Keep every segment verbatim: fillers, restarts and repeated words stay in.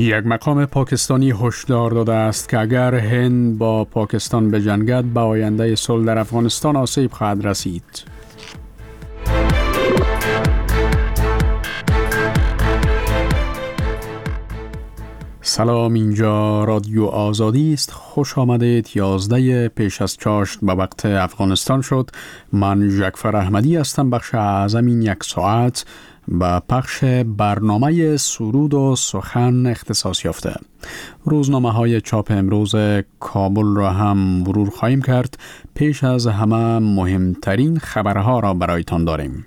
یک مقام پاکستانی هشدار داده است که اگر هند با پاکستان بجنگد به آینده صلح در افغانستان آسیب خواهد رسید. سلام، اینجا رادیو آزادی است. خوش آمدید. یازده پیش از چاشت به وقت افغانستان شد. من جعفر احمدی هستم. بخش اعظم این یک ساعت با پخش برنامه سرود و سخن اختصاص یافته. روزنامه های چاپ امروز کابل را هم مرور خواهیم کرد. پیش از همه مهمترین خبرها را برایتان داریم.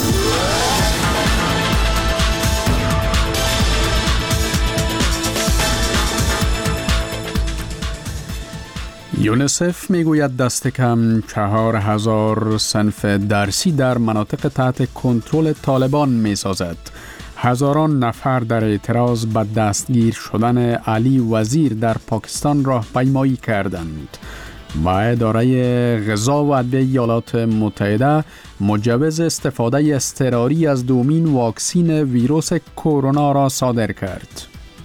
یونیسف میگوید دست کم چهار هزار صنف درسی در مناطق تحت کنترل طالبان میسازد. هزاران نفر در اعتراض به دستگیر شدن علی وزیر در پاکستان راهپیمایی کردند. و اداره غذا و ادویه ایالات متحده مجوز استفاده اضطراری از دومین واکسین ویروس کرونا را صادر کرد.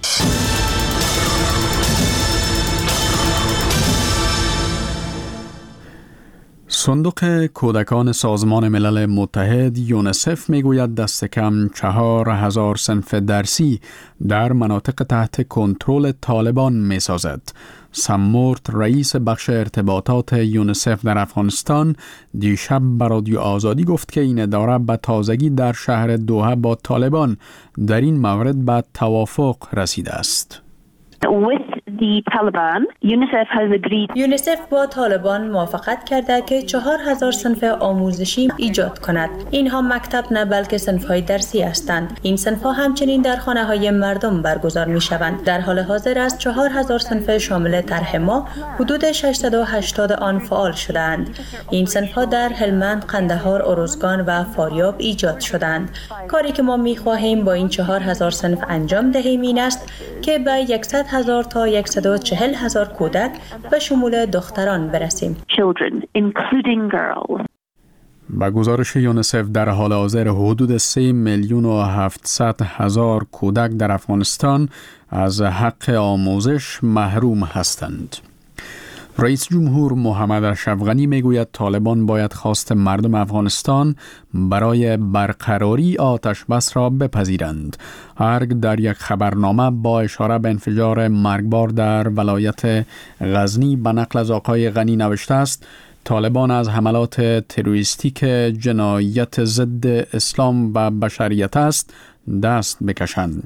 صندوق کودکان سازمان ملل متحد یونیسف میگوید دست کم چهار هزار صنف درسی در مناطق تحت کنترل طالبان میسازد. سمورت رئیس بخش ارتباطات یونیسف در افغانستان دیشب به رادیو آزادی گفت که این اداره به تازگی در شهر دوحه با طالبان در این مورد به توافق رسیده است. With the Taliban, UNICEF has agreed. یونیسف با طالبان موافقت کرده که چهار هزار صنف آموزشی ایجاد کند. اینها مکتب نه بلکه صنف‌های درسی هستند. این صنف‌ها همچنین در خانه‌های مردم برگزار می‌شوند. در حال حاضر از چهار هزار صنف شامل طرح ما حدود ششصد و هشتاد آن فعال شدند. این صنف‌ها در هلمند، قندهار، ارزگان و فاریاب ایجاد شدند. کاری که ما می‌خواهیم با این چهار هزار صنف انجام دهیم این است که به صد هزار تا صد و چهل هزار کودک به شمول دختران برسیم. Children, including girls. با گزارش یونیسف در حال حاضر حدود سه میلیون و هفتصد هزار کودک در افغانستان از حق آموزش محروم هستند. رئیس جمهور محمد اشرف غنی میگوید طالبان باید خواست مردم افغانستان برای برقراری آتش بس را بپذیرند. ارگ در یک خبرنامه با اشاره به انفجار مرگبار در ولایت غزنی به نقل از آقای غنی نوشته است طالبان از حملات تروریستیک جنایت ضد اسلام و بشریت است دست بکشند.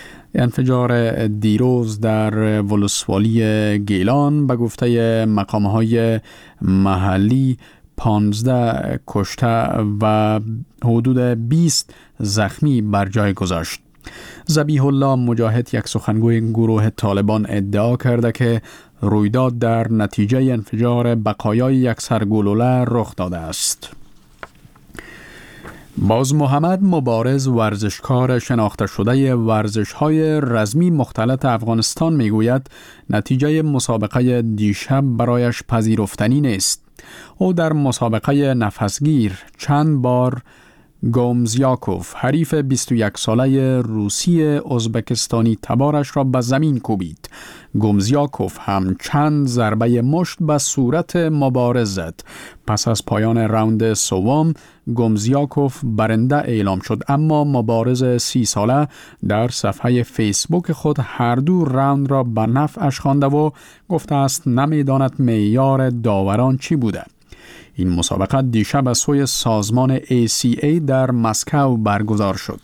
انفجار دیروز در ولسوالی گیلان به گفته مقام‌های محلی پانزده کشته و حدود بیست زخمی بر جای گذاشت. ذبیح الله مجاهد یک سخنگوی گروه طالبان ادعا کرده که رویداد در نتیجه انفجار بقایای یک سرگلوله رخ داده است. باز محمد مبارز ورزشکار شناخته شده ورزش‌های رزمی مختلط افغانستان میگوید نتیجه مسابقه دیشب برایش پذیرفتنی نیست. او در مسابقه نفسگیر چند بار گومزیاکوف حریف بیست و یک ساله روسی ازبکستانی تبارش را به زمین کوبید. گومزیاکوف هم چند ضربه مشت به صورت مبارز زد. پس از پایان راوند سوم گومزیاکوف برنده اعلام شد، اما مبارز سی ساله در صفحه فیسبوک خود هر دو راوند را به نفعش خوانده و گفته است نمیداند معیار داوران چی بوده. این مسابقه دیشب از سوی سازمان ای سی ای در مسکو برگزار شد.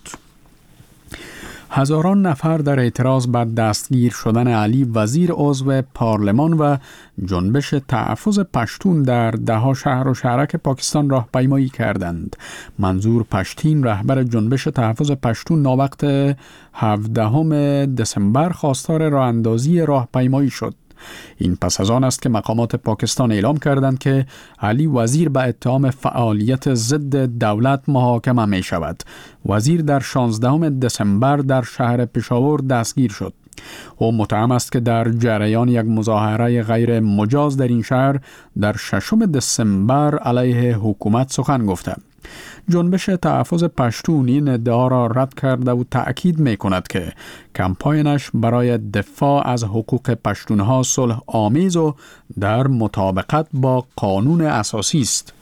هزاران نفر در اعتراض بر دستگیر شدن علی وزیر عضو پارلمان و جنبش تحفظ پشتون در دهها شهر و شهرک پاکستان راهپیمایی کردند. منظور پشتین رهبر جنبش تحفظ پشتون ناوقت هفدهم دسامبر خواستار راه اندازی راهپیمایی شد. این پس از آن است که مقامات پاکستان اعلام کردند که علی وزیر به اتهام فعالیت ضد دولت محاکمه می شود. وزیر در شانزدهم دسامبر در شهر پشاور دستگیر شد. او متهم است که در جریان یک مظاهره غیر مجاز در این شهر در ششم دسامبر علیه حکومت سخن گفته. جنبش تحفظ پشتون این ادعا را رد کرده و تأکید می کند که کمپاینش برای دفاع از حقوق پشتونها صلح آمیز و در مطابقت با قانون اساسی است.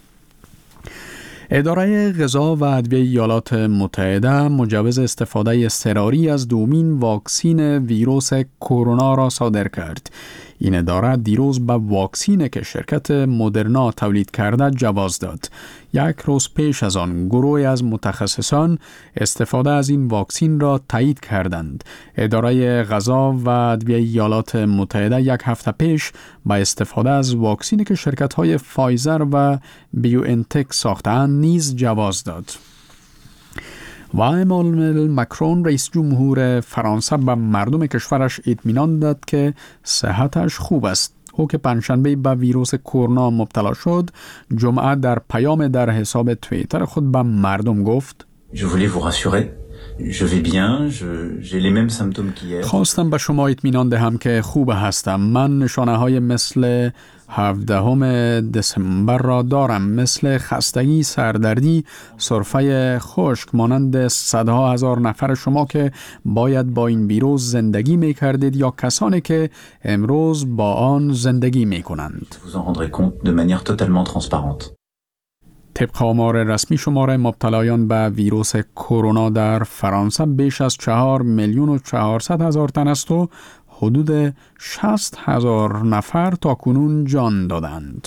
اداره غذا و ادویه ایالات متحده مجوز استفاده اضطراری از دومین واکسین ویروس کرونا را صادر کرد. این اداره دیروز به واکسینی که شرکت مدرنا تولید کرده جواز داد. یک روز پیش از آن گروهی از متخصصان استفاده از این واکسین را تایید کردند. اداره غذا و ادویه ایالات متحده یک هفته پیش با استفاده از واکسینی که شرکت‌های فایزر و بیو انتک ساختند نیز جواز داد. و امانوئل مکرون رئیس جمهور فرانسه به مردم کشورش اطمینان داد که صحتش خوب است. او که پنجشنبه به ویروس کرونا مبتلا شد، جمعه در پیام در حساب توییتر خود به مردم گفت: Je voulais vous rassurer. Je vais bien, je, j'ai les mêmes symptômes qu'hier. خواستم به شما اطمینان دهم که خوب هستم. من نشانه های مثل هفدهم دسامبر را دارم، مثل خستگی، سردردی، سرفه خشک، مانند صدها هزار نفر شما که باید با این ویروس زندگی می کردید یا کسانی که امروز با آن زندگی می کنند. Vous en rendrez compte de manière totalement transparente. طبق آمار رسمی شماره مبتلایان به ویروس کرونا در فرانسه بیش از چهار میلیون و چهارصد هزار تن است و حدود شصت هزار نفر تا کنون جان دادند.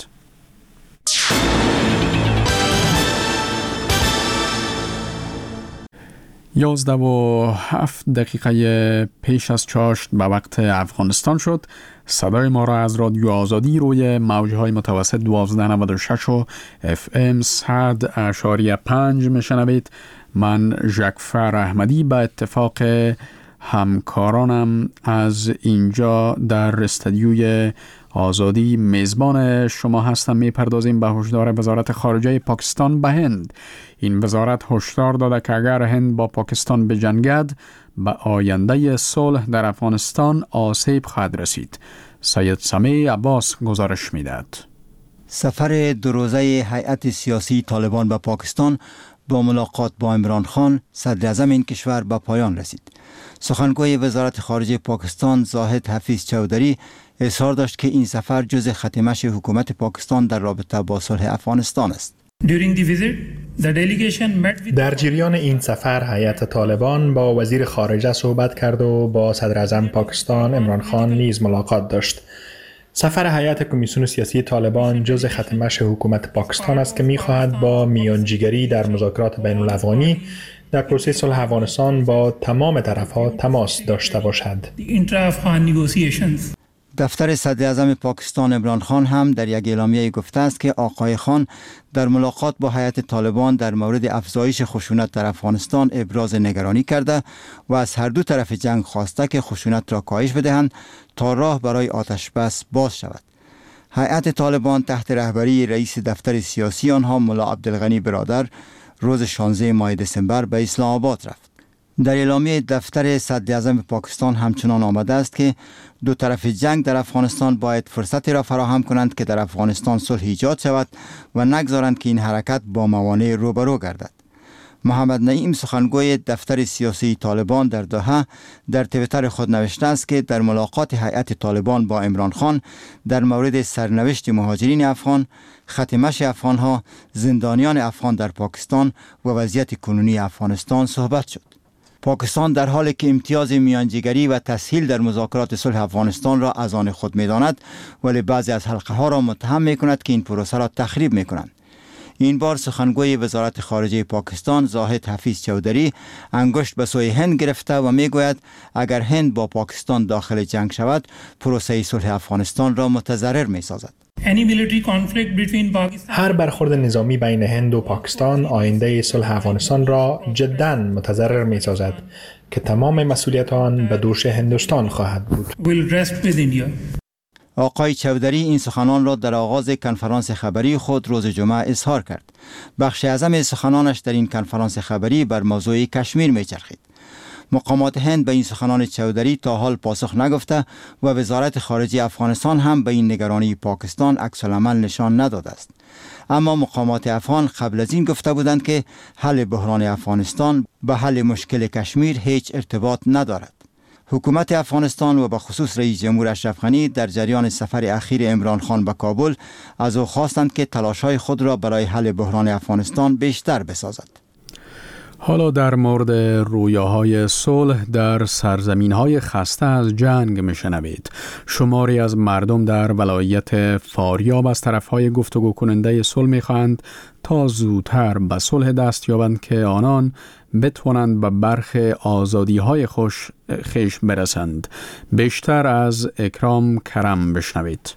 یازده و هفت دقیقه پیش از چاشت به وقت افغانستان شد. صدای ما را از رادیو آزادی روی موجهای متوسط دوازده نود و شش و اف ام صد اشاری پنج میشنوید. من ژکفر احمدی به اتفاق همکارانم از اینجا در استودیوی آزادی میزبان شما هستم. میپردازیم به هشدار وزارت خارجه پاکستان به هند. این وزارت هشدار داده که اگر هند با پاکستان بجنگد به آینده صلح در افغانستان آسیب خواهد رسید. سید سمیع عباس گزارش میدهد. سفر دو روزه هیئت سیاسی طالبان به پاکستان با ملاقات با عمران خان صدر اعظم این کشور به پایان رسید. سخنگوی وزارت خارجه پاکستان زاهد حفیظ چودری اظهار داشت که این سفر جزء ختمش حکومت پاکستان در رابطه با صلح افغانستان است. در جریان این سفر هیئت طالبان با وزیر خارجه صحبت کرد و با صدر اعظم پاکستان عمران خان نیز ملاقات داشت. سفر هیئت کمیسیون سیاسی طالبان جزء ختمش حکومت پاکستان است که می‌خواهد با میانجیگری در مذاکرات بین الافغانی در پروسه صلح افغانستان با تمام طرف‌ها تماس داشته باشد. دفتر صدر اعظم پاکستان عمران خان هم در یک اعلامیه گفته است که آقای خان در ملاقات با هیئت طالبان در مورد افزایش خشونت در افغانستان ابراز نگرانی کرده و از هر دو طرف جنگ خواسته که خشونت را کاهش بدهند تا راه برای آتش بس باز شود. هیئت طالبان تحت رهبری رئیس دفتر سیاسی آنها ملا عبدالغنی برادر روز شانزده ماه دسامبر به اسلام آباد رفت. در اعلامیه دفتر صدر اعظم پاکستان همچنان آمده است که دو طرف جنگ در افغانستان باید فرصتی را فراهم کنند که در افغانستان صلح ایجاد شود و نگذارند که این حرکت با موانع روبرو گردد. محمد نعیم سخنگوی دفتر سیاسی طالبان در دوحه در توییتر خود نوشته است که در ملاقات هیئت طالبان با عمران خان در مورد سرنوشت مهاجرین افغان، ختمش افغانها، زندانیان افغان در پاکستان و وضعیت کنونی افغانستان صحبت شد. پاکستان در حالی که امتیاز میانجیگری و تسهیل در مذاکرات صلح افغانستان را از آن خود می‌داند، ولی بعضی از حلقه ها را متهم می‌کند که این پروسه را تخریب می‌کنند. این بار سخنگوی وزارت خارجه پاکستان زاهد حفیظ چودری انگشت به سوی هند گرفته و میگوید اگر هند با پاکستان داخل جنگ شود، پروسه صلح افغانستان را متضرر می‌سازد. هر برخورد نظامی بین هند و پاکستان آینده صلح افغانستان را جداً متضرر می‌سازد که تمام مسئولیت آن به دوش هندوستان خواهد بود. آقای چودری این سخنان را در آغاز کنفرانس خبری خود روز جمعه اظهار کرد. بخش اعظم سخنانش در این کنفرانس خبری بر موضوع کشمیر می‌چرخید. مقامات هند به این سخنان چودری تا حال پاسخ نگفته و وزارت خارجه افغانستان هم به این نگرانی پاکستان عکس العمل نشان نداده است. اما مقامات افغان قبل از این گفته بودند که حل بحران افغانستان به حل مشکل کشمیر هیچ ارتباط ندارد. حکومت افغانستان و به خصوص رئیس جمهور اشرف غنی در جریان سفر اخیر عمران خان به کابل از او خواستند که تلاش‌های خود را برای حل بحران افغانستان بیشتر بسازد. حالا در مورد رویاهای صلح در سرزمین‌های خسته از جنگ میشنوید. شماری از مردم در ولایت فاریاب از طرف‌های گفتگو کننده صلح می‌خواهند تا زودتر به صلح دست یابند که آنان بتوانند به برخ آزادی‌های خوش خیش برسند. بیشتر از اکرام کرم بشنوید.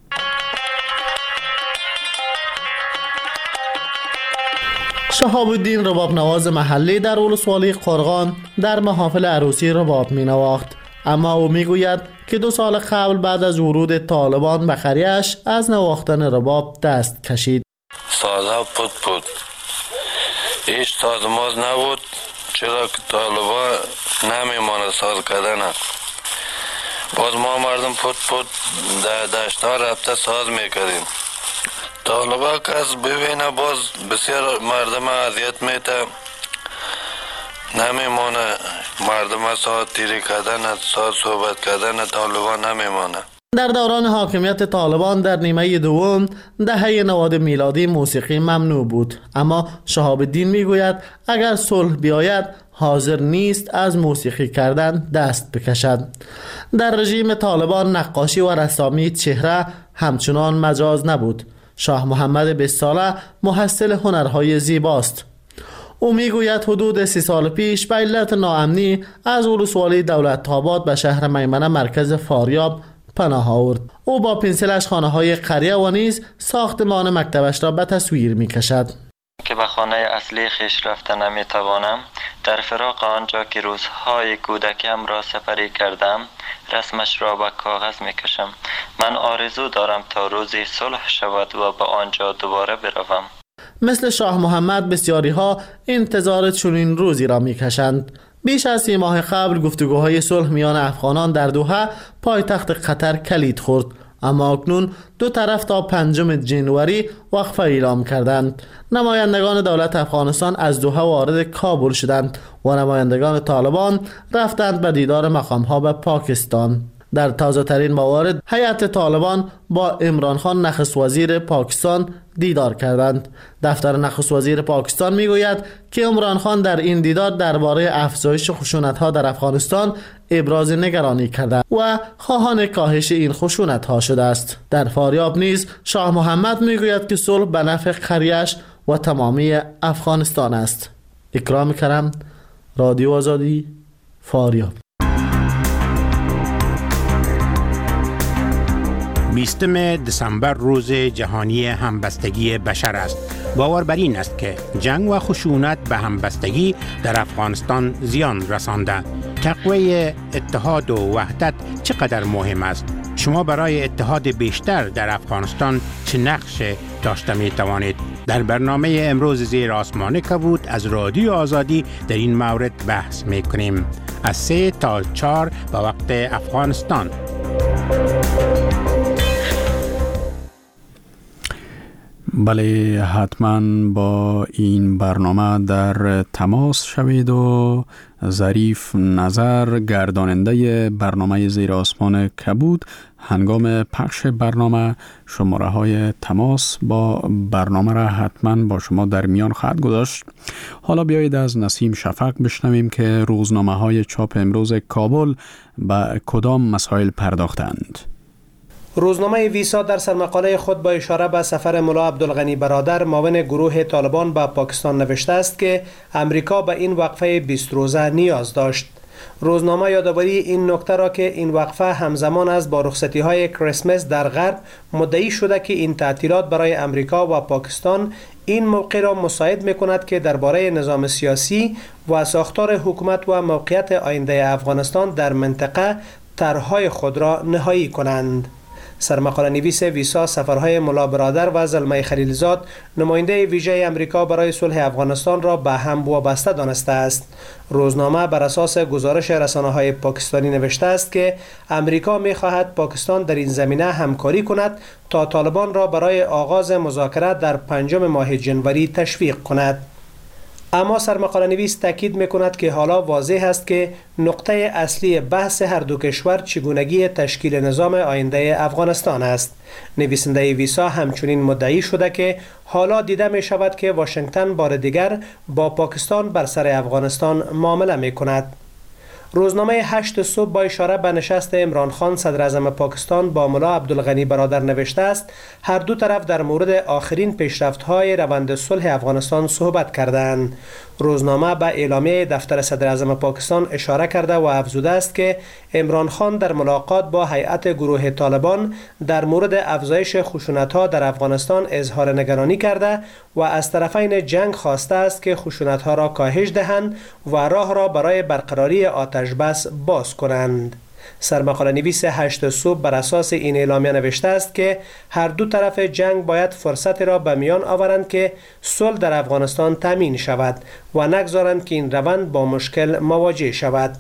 شهاب الدین رباب نواز محلی در ولسوالی قرغان در محافل عروسی رباب می نواخت، اما او می گوید که دو سال قبل بعد از ورود طالبان به قریه‌اش از نواختن رباب دست کشید. سازها پود پود هیچ سازماز نبود، چرا که طالبان نمیمانه ساز کردن. باز ما مردم پود پود در دشتها رفته ساز میکردیم. طالبان کس ببینه باز بسیار مردم اذیت میته، نمیمانه مردم ساز تیری کردن، ساز صحبت کردن طالبان نمیمانه. در دوران حاکمیت طالبان در نیمه دوم دهه نود میلادی موسیقی ممنوع بود، اما شهاب الدین میگوید اگر صلح بیاید حاضر نیست از موسیقی کردن دست بکشد. در رژیم طالبان نقاشی و رسامی چهره همچنان مجاز نبود. شاه محمد بیست ساله محصل هنرهای زیباست. او میگوید حدود سی سال پیش به علت ناامنی از ولسوالی دولت‌آباد به شهر میمنه مرکز فاریاب پناه آورد. او با پنسلش خانه های قریه و نیز ساختمان مکتبش را به تصویر می کشد. که به خانه اصلی خیش رفته نمی توانم، در فراق آنجا که روزهای کودکیم را سپری کردم رسمش را به کاغذ می کشم. من آرزو دارم تا روزی صلح شود و به آنجا دوباره بروم. مثل شاه محمد بسیاری ها انتظار چنین روزی را می کشند. بیش از سی ماه قبل گفتگوهای صلح میان افغانان در دوحه پایتخت قطر کلید خورد، اما اکنون دو طرف تا پنجم جنوری وقفه اعلام کردند. نمایندگان دولت افغانستان از دوحه وارد کابل شدند و نمایندگان طالبان رفتند به دیدار مقام‌ها به پاکستان. در تازه ترین موارد هیئت طالبان با عمران خان نخست وزیر پاکستان دیدار کردند. دفتر نخست وزیر پاکستان میگوید که عمران خان در این دیدار درباره افزایش خشونت‌ها در افغانستان ابراز نگرانی کرده و خواهان کاهش این خشونت‌ها شده است. در فاریاب نیز شاه محمد میگوید که صلح به نفع قریه‌اش و تمامی افغانستان است. اکرام کرم، رادیو آزادی، فاریاب. بیستم دسامبر روز جهانی همبستگی بشر است. باور بر این است که جنگ و خشونت به همبستگی در افغانستان زیان رسانده. تقویت اتحاد و وحدت چقدر مهم است؟ شما برای اتحاد بیشتر در افغانستان چه نقش داشته می توانید؟ در برنامه امروز زیر آسمان کبود از رادیو آزادی در این مورد بحث می کنیم. از سه تا چهار به وقت افغانستان. بله، حتما با این برنامه در تماس شوید و ظریف نظر گرداننده برنامه زیر آسمان کبود هنگام پخش برنامه شماره های تماس با برنامه را حتما با شما در میان خواهد گذاشت. حالا بیایید از نسیم شفق بشنویم که روزنامه های چاپ امروز کابل به کدام مسائل پرداختند. روزنامه ویسا در سرمقاله خود با اشاره به سفر ملا عبدالغنی برادر معاون گروه طالبان به پاکستان نوشته است که امریکا به این وقفه بیست روزه نیاز داشت. روزنامه یادآوری این نکته را که این وقفه همزمان است با رخصتی های کریسمس در غرب مدعی شده که این تعطیلات برای امریکا و پاکستان این موقع را مساعد می‌کند که درباره نظام سیاسی و ساختار حکومت و موقعیت آینده افغانستان در منطقه طرح‌های خود را نهایی کنند. سرمقاله نویس ویسا سفرهای ملا برادر و زلمه خلیلزاد نماینده ویژه امریکا برای صلح افغانستان را به هم وابسته دانسته است. روزنامه بر اساس گزارش رسانه‌های پاکستانی نوشته است که امریکا می‌خواهد پاکستان در این زمینه همکاری کند تا طالبان را برای آغاز مذاکرات در پنجم ماه جنوری تشویق کند. اما سرمقاله نویس تاکید می‌کند که حالا واضح است که نقطه اصلی بحث هر دو کشور چگونگی تشکیل نظام آینده افغانستان است. نویسنده ویسا همچنین مدعی شده که حالا دیده می شود که واشنگتن بار دیگر با پاکستان بر سر افغانستان معامله می کند. روزنامه هشت صبح با اشاره به نشست عمران خان صدر اعظم پاکستان با ملا عبدالغنی برادر نوشته است هر دو طرف در مورد آخرین پیشرفت‌های روند صلح افغانستان صحبت کردند. روزنامه به اعلامیه دفتر صدر اعظم پاکستان اشاره کرده و افزوده است که عمران خان در ملاقات با هیئت گروه طالبان در مورد افزایش خشونت‌ها در افغانستان اظهار نگرانی کرده و از طرفین جنگ خواسته است که خشونت‌ها را کاهش دهند و راه را برای برقراری آتش بس باز کنند. سرمقاله نویس هشت صبح بر اساس این اعلامیه نوشته است که هر دو طرف جنگ باید فرصتی را به میان آورند که صلح در افغانستان تامین شود و نگذارند که این روند با مشکل مواجه شود.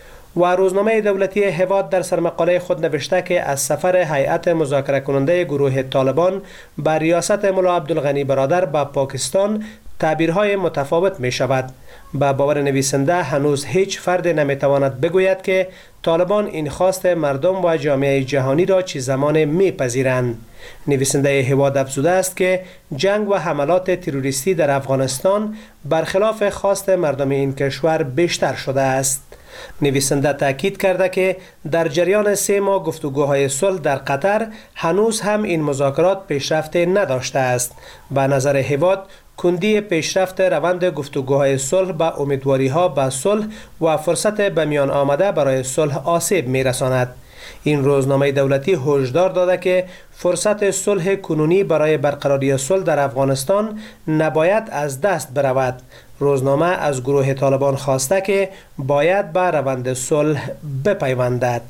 و روزنامه دولتی هواد در سرمقاله خود نوشته که از سفر هیئت مذاکره کننده گروه طالبان بر ریاست ملا عبدالغنی برادر به پاکستان تعبیرهای متفاوت می شود. با باور نویسنده هنوز هیچ فرد نمیتواند بگوید که طالبان این خواست مردم و جامعه جهانی را چه زمان میپذیرند. نویسنده هواد افزوده است که جنگ و حملات تروریستی در افغانستان برخلاف خواست مردم این کشور بیشتر شده است. نویسنده تاکید کرده که در جریان سه ماه گفتگوهای صلح در قطر هنوز هم این مذاکرات پیشرفت نداشته است. به نظر هواد کندی پیشرفت روند گفتگوهای صلح به امیدواری‌ها به صلح و فرصت به میان آمده برای صلح آسیب می‌رساند. این روزنامه دولتی هشدار داده که فرصت صلح کنونی برای برقراری صلح در افغانستان نباید از دست برود. روزنامه از گروه طالبان خواسته که باید به روند صلح بپیوندد.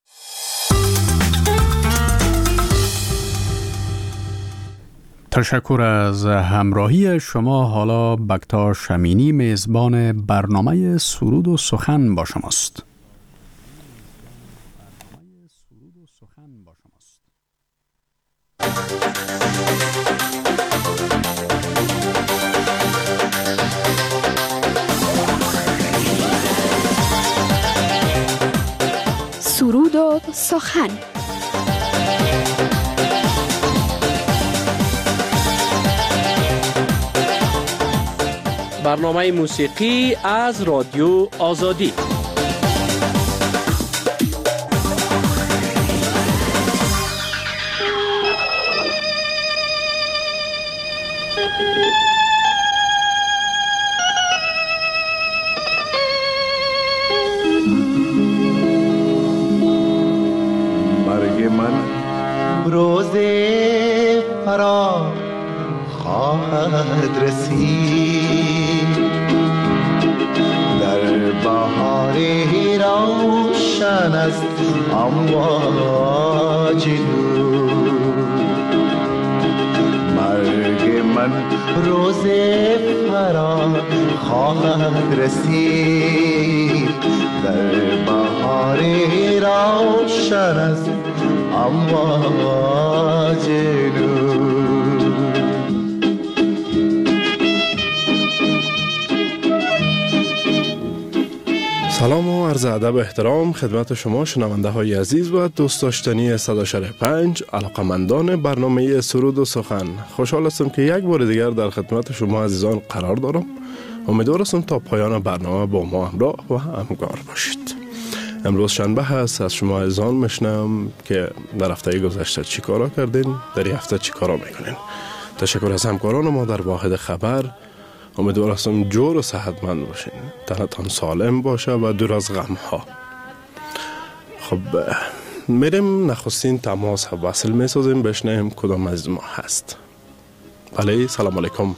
تشکر از همراهی شما. حالا بکتا شمینی میزبان برنامه سرود و سخن با شماست. سرود و سخن. برنامه موسیقی از رادیو آزادی. مرگ من روز فرا خواهد رسید، در بهار روشن است امواج نور. مرگ من روز فرا خواهد رسید، در بهار روشن است امواج نور. سلام و عرض ادب و احترام خدمت شما شنونده های عزیز و دوست داشتنی صد و شش پنج علاقمندان برنامه سرود و سخن. خوشحال هستم که یک بار دیگر در خدمت شما عزیزان قرار دارم. امیدوار هستم تا پایان برنامه با ما همراه و همکار باشید. امروز شنبه هست. از شما عزیزان میشنم که در هفته گذشته چی کارا کردین، در این هفته چی کارا میکنین. تشکر از همکاران ما در واحد خبر. امیدوار هستم جور و صحتمند باشین، تنتان سالم باشه و دور از غم ها. خب میریم نخستین تماس وصل میسازیم، بشنیم کدام از ما هست. بله، سلام علیکم.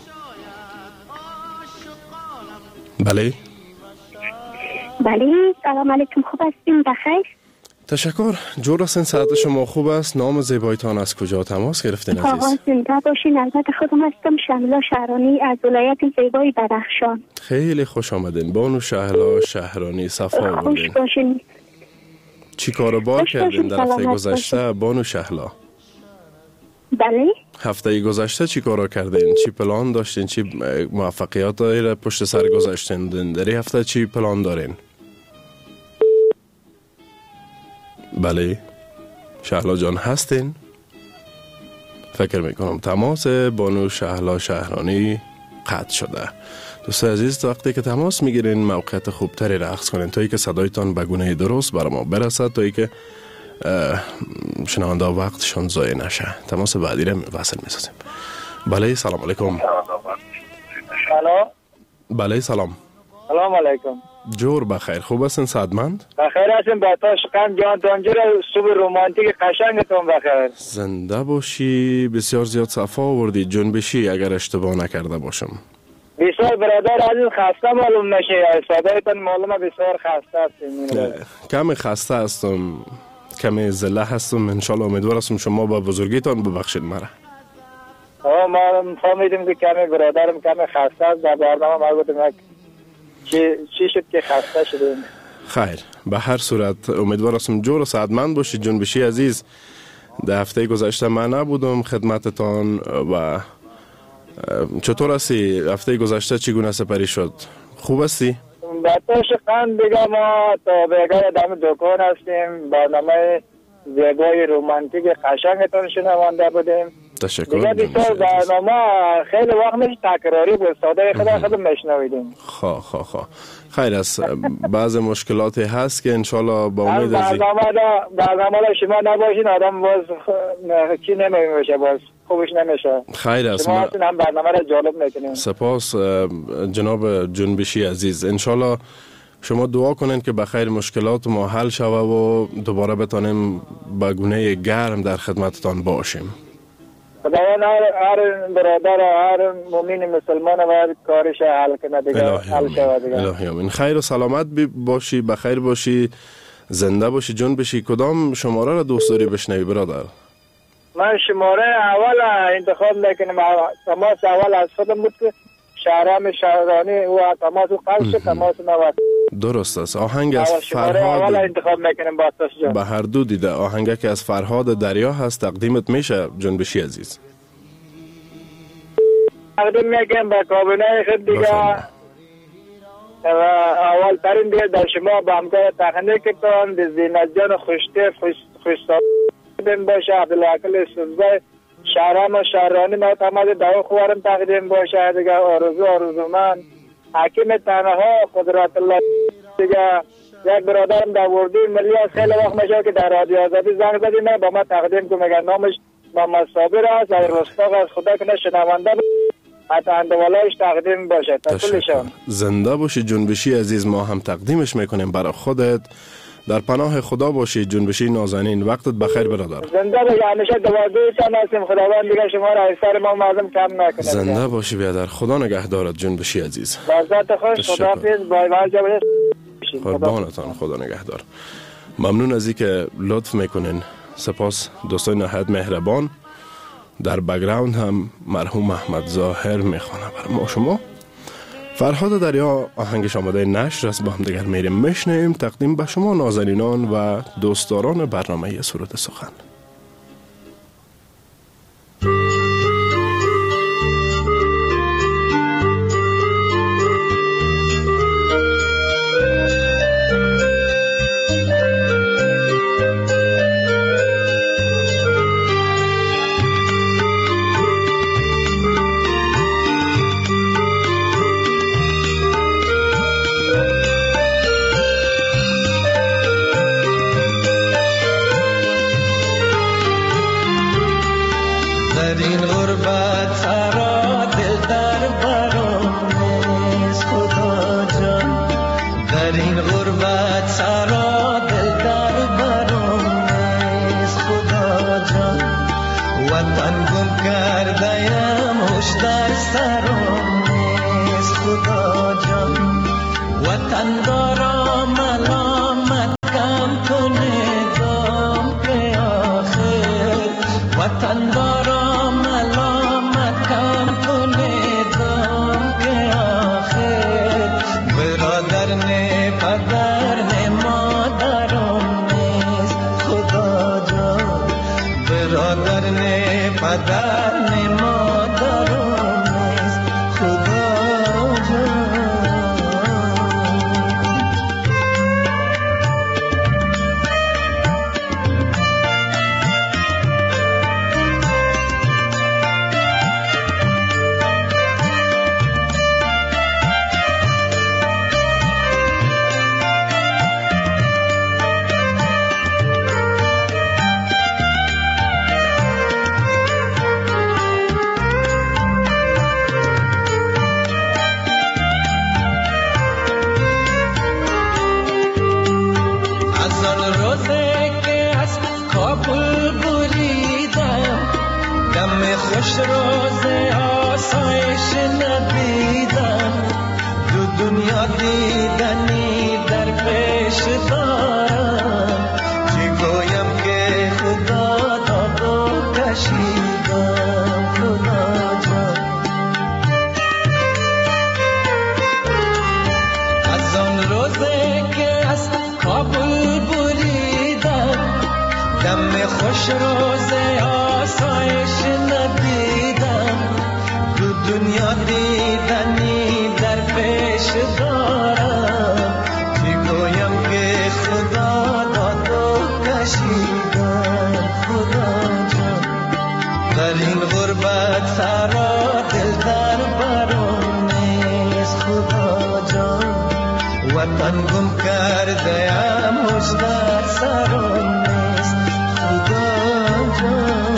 بله بله، سلام علیکم. خوب هستیم؟ بخیر؟ تشکر. جور هستین، ساعت شما خوب است. نام زیبایتان از کجا تماس گرفتین عزیز؟ آقا زنده باشین. البته خودم هستم شهلا شهرانی از ولایت زیبای بدخشان. خیلی خوش آمدین بانو شهلا شهرانی. صفا خوش آوردین. باشین. چی کاروبار کردین در هفته گذشته بانو شهلا؟ بله. هفته گذشته چی کارا کردین؟ چی پلان داشتین؟ چی موفقیت را پشت سر گذاشتین؟ در این هفته چی پلان دارین؟ بله شهلا جان هستین؟ فکر میکنم تماس بانو شهلا شهرانی قطع شده. دوست عزیز وقتی که تماس میگیرین موقعیت خوبتری را اخذ کنین تا ای که صدایتان به گونه درست برای ما برسد، تا ای که شنونده وقتشان ضایع نشه. تماس بعدی را وصل میسازیم. بله سلام علیکم. سلام. بله سلام. سلام علیکم. جور بخیر، خوب هستین سعدمند؟ بخیر هستیم. با تا شقم جان تانجر صبح رومانتیک قشنگتون بخیر. زنده باشی. بسیار زیاد صفا آوردی جنبشی اگر اشتباه نکرده باشم. بسیار برادر عزیز خسته معلوم نشه. صدایتان معلومه بسیار خسته هستیم. کمی خسته هستم، کمی زله هستم. انشالله امیدوار هستم شما با بزرگیتان ببخشید مرا. آه ما فهمیدیم که کمی برادرم کمی خسته است. در برنامه ما گفتم چی چی شد که خسته شدیم. خیر به هر صورت امیدوار هستم جور و سعادتمند باشید جنبشی عزیز. در هفته گذشته من نبودم خدمتتان و چطور هستی؟ هفته گذشته چگونه سپری شد؟ خوب هستی؟ بطورش قند دیگه ما تا بیگاه دم دکان هستیم. برنامه زیبای رومانتیک قشنگتون شنونده بودیم. تشکر. دیگه بسیار برنامه خیلی وقت میشه تکراری بود. صدای خدا خود میشنویدیم. خواه خواه خواه خیر است. بعض مشکلاتی هست که انشالله با امید از برنامه دا برنامه دا شما نباشین آدم باز چی نمیشه، باز خوبش نمیشه. خیر است. شما هستین هم برنامه را جالب میکنیم. سپاس جناب جنبشی عزیز. انشالله شما دعا کنین که بخیر مشکلات ما حل شوه و دوباره بتانیم با گونه گرم در خدمتتان باشیم. خداوند هر برادر هر مؤمن مسلمان و کارش حل کنه دیگه، حل شود دیگه. الهی آمین. خیر و سلامت باشی، بخیر باشی، زنده باشی، جون بشی. کدام شماره را دوست داری بشنوی برادر؟ من شماره اول انتخاب میکنم. تماس اول از خودم بود که شهرام شهرانی و تماس قلش تماس نوست. درست است. آهنگ از فرهاد اول انتخاب میکنم با جان. به هر دو دیده. آهنگ که از فرهاد دریا هست تقدیمت میشه جنبشی عزیز. تقدیم میکنم به کابینه خود دیگه. و اول ترین دیگه در شما با همکار تکنیکتان به زینت جان خوشتیف خوشتابین باشه. عبدالعقل سوزبای شهرام و شهرانی ما تمام دعا خوارم تقدیم باشه دیگه. آرزو آرزو من حکیم تنها قدرت الله دیگه. یک برادرم در وردی ملی از خیلی وقت میشه که در رادیو آزادی زنگ زدیم با ما تقدیم که میگن نامش محمد صابر است از رستاق از خدا کنه شنونده حتی اندوالایش تقدیم باشه. تشکر. زنده باشی جنبشی عزیز. ما هم تقدیمش میکنیم برای خودت. در پناه خدا باشی جنبشی نازنین. وقتت بخیر برادر. زنده باشی. همیشه دوازده هستیم. خداوند دیگه شما را از سر ما مردم کم نکنه. زنده باشی برادر. خدا نگهدارت جنبشی عزیز. بازات خوش. خداحافظ. بای بای. قربانتان. خدا نگهدار. ممنون از اینکه لطف میکنین. سپاس دوستان نهایت مهربان. در بک‌گراند هم مرحوم احمد ظاهر میخونه برای ما شما. فرهاد دریا آهنگش آماده نشر است. با هم دیگر میریم میشنیم. تقدیم به شما نازنینان و دوستداران برنامه سرود سخن. وطن دارا ملامت کم کنه بدن ما درون نیست خدا جان. خوش روز آسایش ندیدم، دو دنیا دیدنی در پیش دارم، چی گویم که خدا داد و کشیدم خدا جان. از آن روزه که از کابل بریدم، دم خوش روز آسایش ندیدم، دو دنیا دیدنی در پیش دارم، چی گویم که خدا داد و کشیدم خدا جان. در این غربت سرا دل در برون نیست خدا جان، وطن گم کرده ام هوش در سرم نیست خدا جان.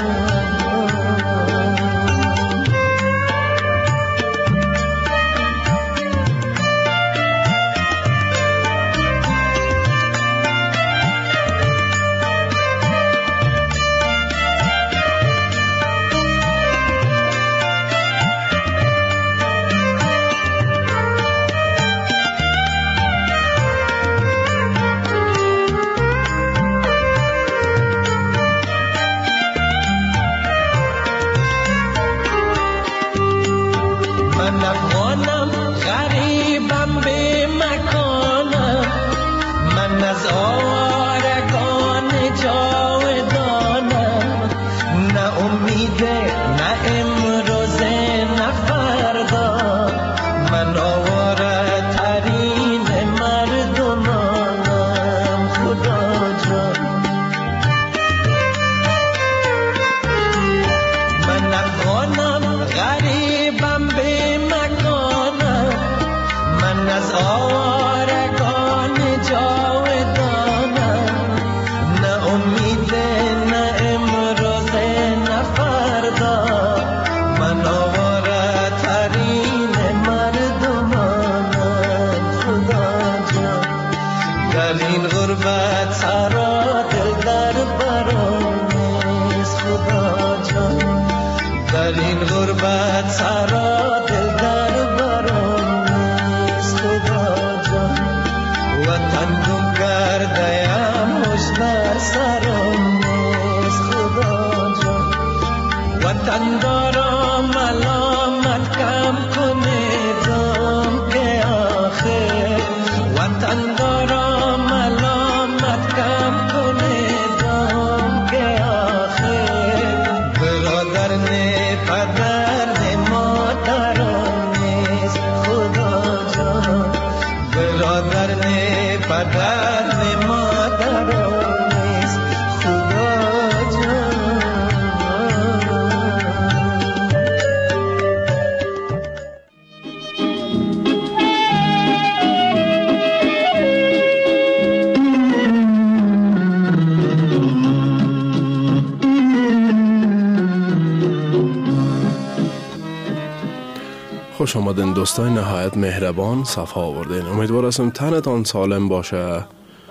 خوش آمدین دوستای نهایت مهربان، صفا آوردین. امیدوار هستم تنتان سالم باشه،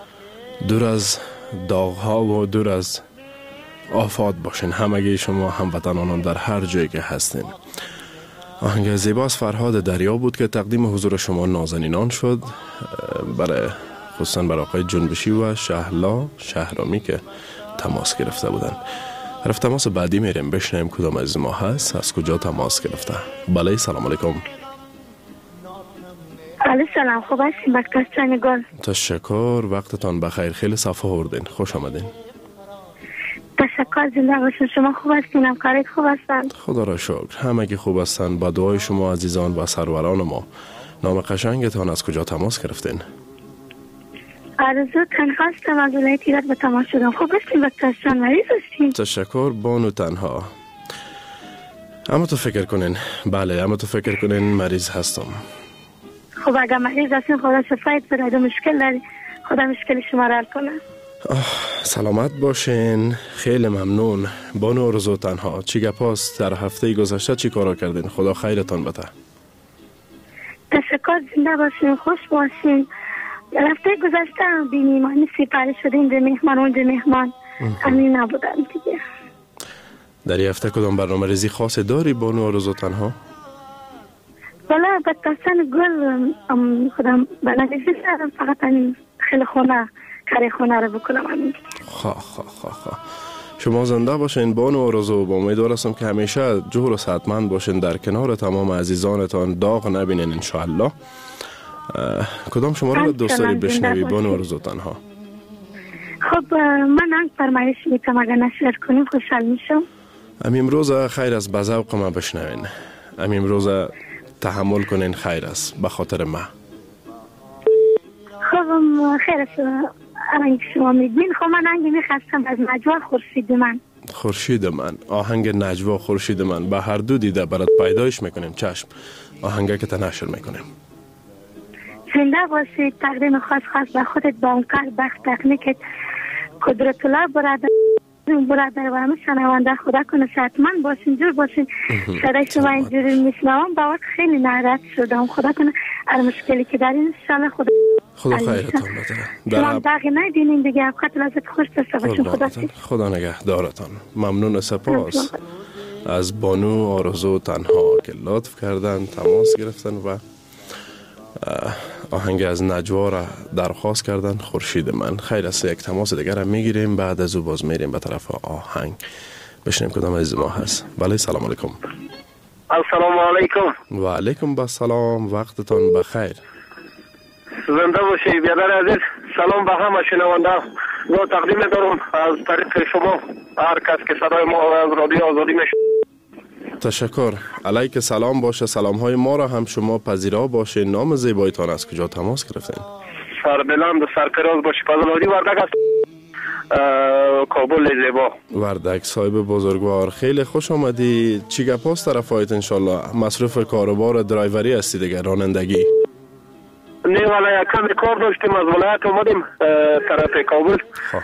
دور از داغ‌ها و دور از آفات باشین همگی شما هموطنانم در هر جایی که هستین. آهنگ زیباست فرهاد دریا بود که تقدیم حضور شما نازنینان شد، برای خصوصا برای آقای جنبشی و شهلا شهرامی که تماس گرفته بودن. طرف تماس بعدی میریم بشنیم کدام از ما هست، از کجا تماس گرفته. بله سلام علیکم. علیکم سلام، خوب هستین بکتاستانگان؟ تشکر، وقتتان بخیر، خیلی صفا آوردین، خوش آمدین. تشکر. زنده باشین. شما خوب هستین؟ همکارت خوب هستن؟ خدا را شکر همگی خوب هستند. با دعای شما عزیزان و سروران ما. نام قشنگتان از کجا تماس گرفتین؟ آرزو تنها هستم از ولایت ایران به تماس شدم. خوب هستین دکتر جان؟ مریض هستین؟ تشکر بانو تنها. اما تو فکر کنین. بله اما تو فکر کنین مریض هستم. خب اگر مریض هستین خدا شفایت بده. اگر مشکل داری خدا مشکل شما را حل کنه. سلامت باشین. خیلی ممنون. بانو آرزو تنها. چی گپ است؟ در هفته گذشته چی کارا کردین؟ خدا خیرتان بده. تشکر. زنده باشین. خوش باشین. در هفته گذشته بی میهمانی سپاری شدیم. به مهمان اون به مهمان همین نبودم دیگه. در این هفته کدام برنامه ریزی خاص داری بانو آرزو تنها؟ بله به کستن گل خودم برنامه‌ریزی کردم. فقط همین خیلی خونه کاری خونه رو بکنم همین. خواه خواه خواه خواه. شما زنده باشین بانو آرزو. با امید هستم که همیشه جور و صحتمند باشین. در کنار تمام عزیزانتان داغ نبینین انشاءالله. کدام شما رو دوست داری بشنوی بانو آرزو تنها؟ خب من هم فرمایش میتونم اگر نشر کنیم خوشحال میشم. ام امروز خیر است به ذوق ما بشنوین. ام امروز تحمل کنین خیر است به خاطر ما. خب خیر است الان شما میگین. خب من آهنگ میخواستم از نجوا خورشید من. خورشید من. آهنگ نجوا خورشید من به هر دو دیده برات پیدایش میکنیم. چشم آهنگه که تنشر میکنیم. زنده باشید. تقدیم خاص خاص به خودت با اون کار بخت تکنیکت قدرت الله برادر برادر و همه شنونده. خدا کنه صحتمند باشین جور باشین. صدای شما اینجوری میشنوم با وقت خیلی ناراحت شدم. خدا کنه هر مشکلی که دارین انشالله خدا خدا خیرتان بده. شما باقی ندینین دیگه. خاطر لازت خوش داشته باشین. خدا خدا نگهدارتان. ممنون سپاس از بانو آرزو تنها که لطف کردن تماس گرفتن و آهنگ از نجوا را درخواست کردن خورشید من. خیر است یک تماس دیگر هم میگیریم. بعد از او باز میریم به طرف آهنگ. بشنیم کدام از ما هست. بله سلام علیکم. السلام علیکم. و علیکم با سلام. وقتتان بخیر. زنده باشی بیادر عزیز. سلام به همه شنونده. و تقدیم دارم از طریق شما هر کس که صدای ما از رادیو آزادی میشه. تشکر. علیک سلام باشه. سلام های ما را هم شما پذیرا باشه. نام زیبایتان از کجا تماس گرفتین؟ سربلند و سرفراز باشه. فضل‌آبادی وردک است. کابل زیبا. وردک صاحب بزرگوار. خیلی خوش آمدی. چی گپ است طرفایت انشالله؟ مصروف کاروبار درایوری هستی دیگه رانندگی؟ نه والا یک کم کار داشتیم از ولایت اومدیم طرف کابل.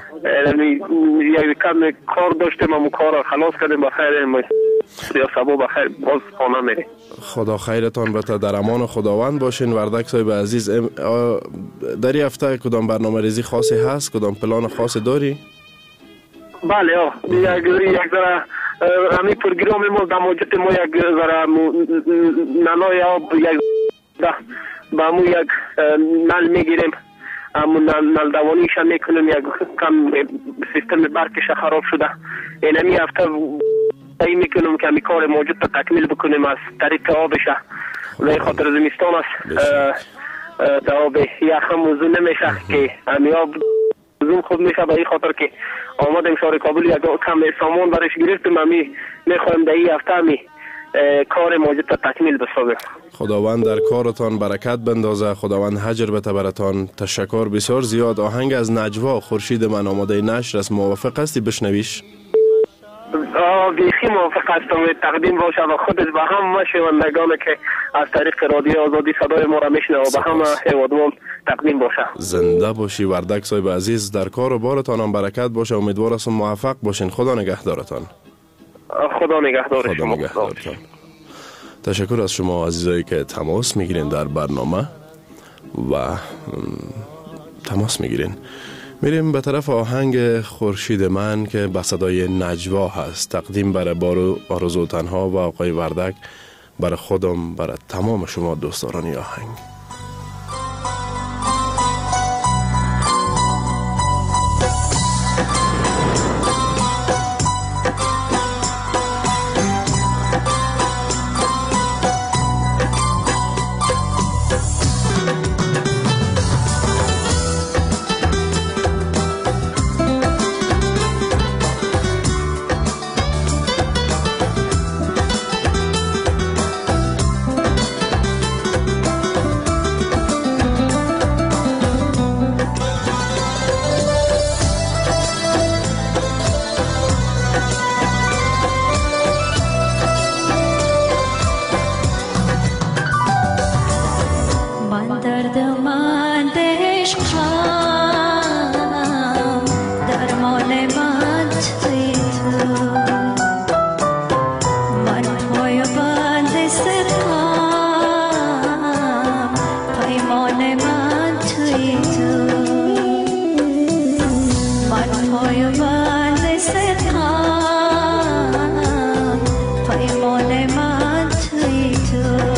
یک کم کار داشتیم همون کار را خلاص کردیم بخیر. یا سبا بخیر باز خانه میریم. خدا خیرتان بده. در امان خداوند باشین. وردک صاحب عزیز. در این هفته کدام برنامه ریزی خاصی هست؟ کدام پلان خاصی داری؟ بله آه یک یک ذره همین پروگرام ما در موجود ما یک ذره نلای آب یک با مو یک نل میگیریم. همون نل دوانیش هم میکنیم. یک کم سیستم برکش خراب شده. این همی هفته ای میکنم که همی کار موجود تا تکمیل بکنیم از طریق آبش. به خاطر زمستان است تا آب یخم موضوع نمیشه که همی آب زوم خوب میشه. به این خاطر که آمدیم شهر کابل یک کم سامان برش گرفتیم. همی میخوایم در این هفته همی کار موجود تا تکمیل بسازه. خداوند در کارتان برکت بندازه. خداوند حجر بته براتان. تشکر بسیار زیاد. آهنگ از نجوا خورشید من آماده نشر است. موافق هستی بشنویش؟ آه بیخی موافق هستم. تقدیم باشه و خودت به همه شنوندگان که از طریق رادیو آزادی صدای ما را میشنوه و به همه هیوادوان تقدیم باشه. زنده باشی وردک صاحب عزیز. در کار و بارتان هم برکت باشه. امیدوار هستم موفق باشین. خدا نگهدارتان. خدا نگهدار شما. نگهدارتان. تشکر از شما عزیزایی که تماس میگیرین در برنامه و تماس میگیرین. میریم به طرف آهنگ خورشید من که به صدای نجوا هست. تقدیم برای بارو آرزو تنها و آقای وردک، برای خودم، برای تمام شما دوستداران آهنگ. پیمان من توی تو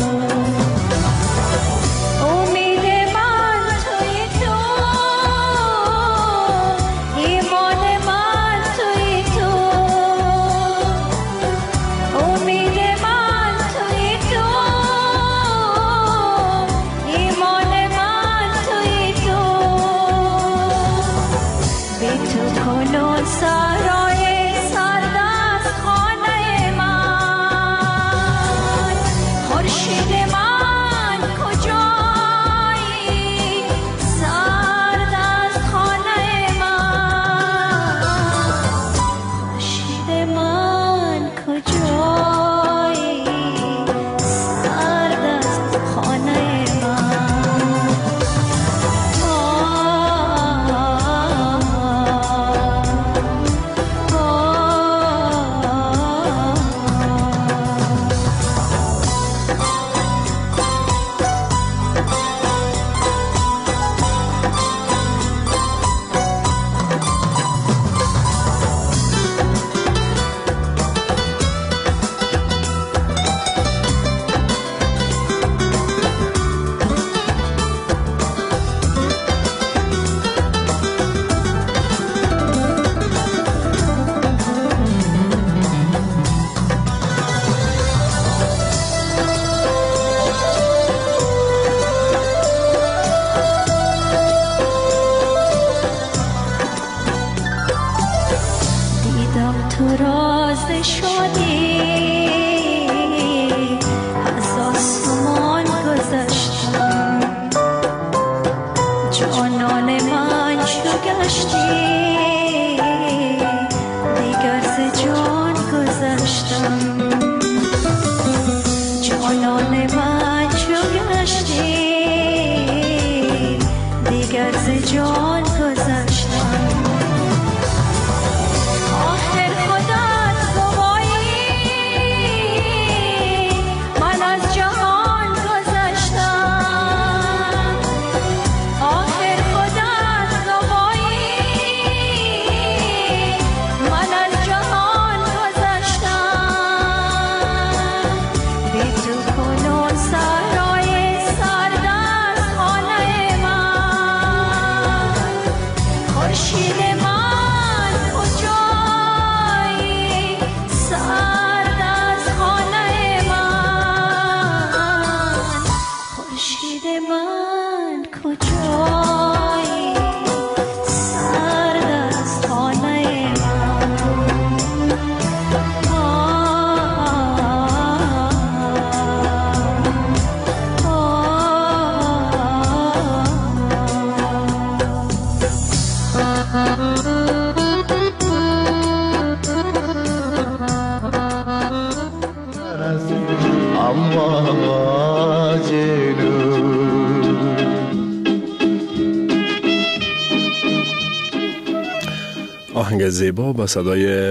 آهنگ زیبا به صدای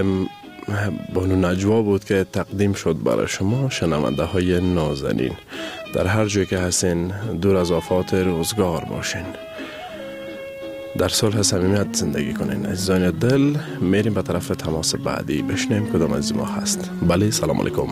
بانو نجوا بود که تقدیم شد برای شما شنونده های نازنین. در هر جای که هستین دور از آفات روزگار باشین، در صلح صمیمیت زندگی کنین. عزیزان دل، میریم به طرف تماس بعدی بشنیم کدام از ما هست. بله، سلام علیکم.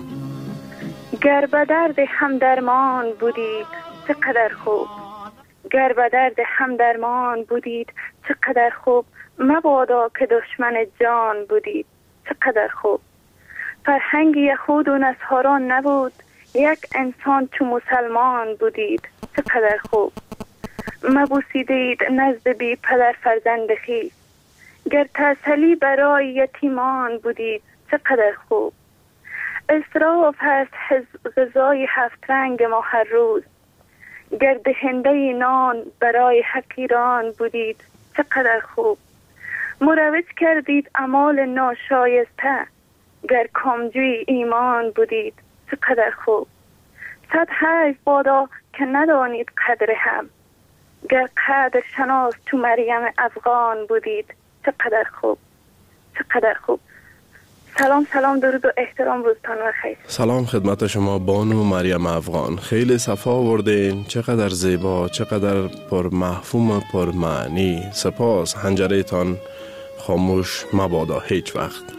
گر به درد هم درمان بودید چقدر خوب، گر به درد هم درمان بودید چقدر خوب، مبادا که دشمن جان بودید چقدر خوب. فرهنگ یهود و نصاران نبود، یک انسان چو مسلمان بودید چقدر خوب. مبوسیدید نزد بی پدر فرزند خویش، گر تسلی برای یتیمان بودید چقدر خوب. اسراف هست غذای هفت رنگ ما هر روز، گر دهنده نان برای حقیران بودید چقدر خوب. مروج کردید اعمال ناشایسته، گر کامجوی ایمان بودید چقدر خوب. صد حیف بادا که ندانید قدر هم، گر قدر شناس تو مریم افغان بودید چقدر خوب چقدر خوب. سلام سلام، درود و احترام، روزتان بخیر. سلام خدمت شما بانو مریم افغان. خیلی صفا آوردین، چقدر زیبا، چقدر پر مفهوم پر معنی. سپاس. حنجره تان خاموش مبادا هیچ وقت.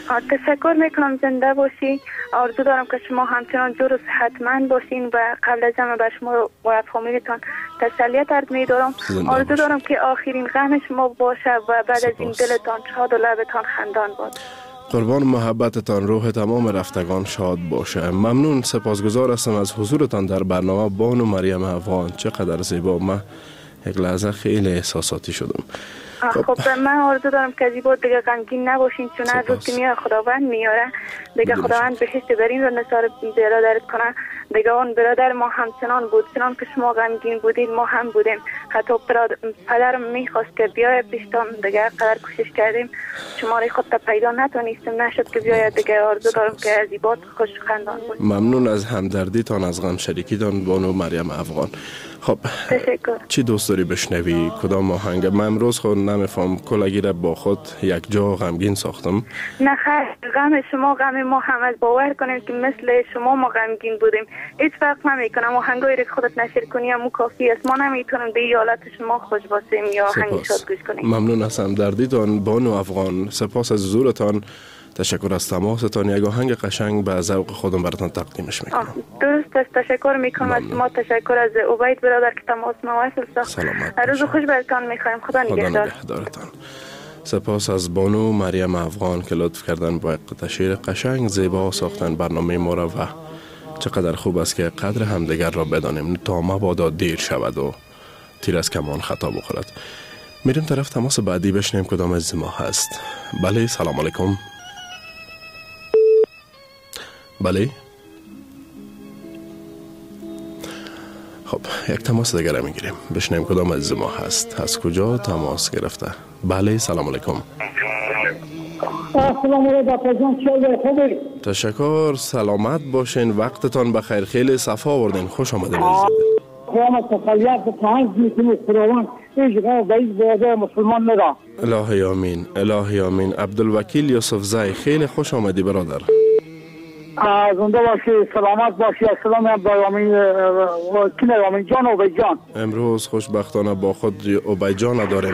تشکر میکنم، زنده باشی. آرزو دارم که شما همچنان جور و صحتمند باشین و قبل از همه به شما و فامیلتان تسلیت عرض می‌دارم. آرزو دارم که آخرین غم شما باشه و بعد از این دلتان شاد و لبتان خندان باد. قربان محبتتان، روح تمام رفتگان شاد باشه. ممنون، سپاسگزار هستم از حضورتان در برنامه بانو مریم افغان. چقدر زیبا. من یک لحظه خیلی احساساتی شدم. خب من آرزو دارم که از این بود دیگه غمگین نباشین، چون هر روز که میاد خداوند میاره دیگه خداوند بهشت برین رو نثار برادرت کنه. دیگه اون برادر ما همچنان بود، چنان که شما غمگین بودید ما هم بودیم. حتی پدرم میخواست که بیای پیشتان، دیگه قدر کوشش کردیم شماره خود تا پیدا نتونستیم، نشد که بیاید. دیگه آرزو دارم که از این بود خوش خندان بود. ممنون از همدردیتان، از غم شریکیتان بانو مریم افغان. خب تشکر. چی دوست داری بشنوی؟ کدام آهنگ؟ من امروز خود نمیفهم کلگی را با خود یک جا غمگین ساختم. نه خیر، غم شما غم ما هم، از باور کنیم که مثل شما ما غمگین بودیم. هیچ فرق نمیکنه آهنگایی را که خودت نشر کنی هم کافی است. ما نمیتونیم به حالت شما خوش باشیم یا آهنگ شاد گوش کنیم. ممنون از همدردیتان بانو افغان، سپاس از حضورتان، تشکر از تماستان. یک آهنگ قشنگ به ذوق خودم براتون تقدیمش میکنم. درست است، تشکر میکنم از شما. تشکر از عبید برادر که تماس ما وصل ساخت. سلامت. روز خوش براتون میخوایم. خدا نگهدار. نگهدارتان. سپاس از بانو مریم افغان که لطف کردن با یک شعر قشنگ زیبا ساختن برنامه ما را و چقدر خوب است که قدر همدیگر را بدانیم تا مبادا دیر شود و تیر از کمان خطا بخورد. میریم طرف تماس بعدی بشنیم کدام از ما هست. بله، سلام علیکم. بله. خب یک تماس دیگر میگیریم بشنیم کدام از ما هست، از کجا تماس گرفته. بله، سلام علیکم. سلام علیکم. تشکر، سلامت باشین، وقتتان بخیر، خیلی صفا آوردین، خوش آمدین. الهی آمین، الهی آمین. عبدالوکیل یوسف زای، خیلی خوش آمدی برادر. زنده باشی، سلامت باشی. السلام علیکم امین جان و عبید جان. امروز خوشبختانه با خود عبید جان داریم.